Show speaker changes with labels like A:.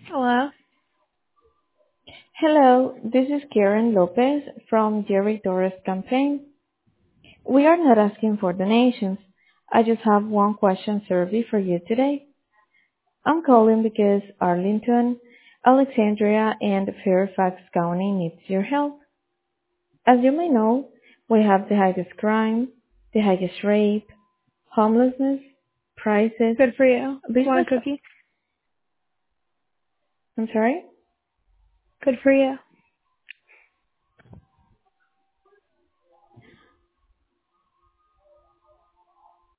A: Hello.
B: Hello, this is Karen Lopez from Jerry Torres campaign. We are not asking for donations. I just have one question survey for you today. I'm calling because Arlington, Alexandria, and Fairfax County needs your help. As you may know, we have the highest crime, the highest rape, homelessness, prices,
A: Good for you. Want
B: business.
A: a cookie?
B: I'm sorry?
A: Good for you.